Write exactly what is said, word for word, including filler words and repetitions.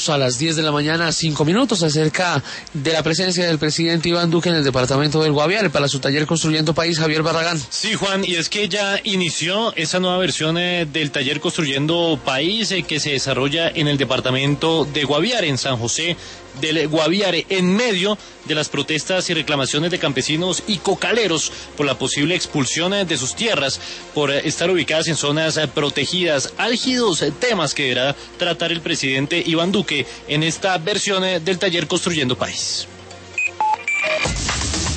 A las diez de la mañana, cinco minutos, acerca de la presencia del presidente Iván Duque en el departamento del Guaviare para su taller Construyendo País. Javier Barragán. Sí, Juan, y es que ya inició esa nueva versión eh, del taller Construyendo País eh, que se desarrolla en el departamento de Guaviare, en San José del Guaviare, en medio de las protestas y reclamaciones de campesinos y cocaleros por la posible expulsión de sus tierras por estar ubicadas en zonas protegidas. Álgidos temas que deberá tratar el presidente Iván Duque en esta versión del taller Construyendo País.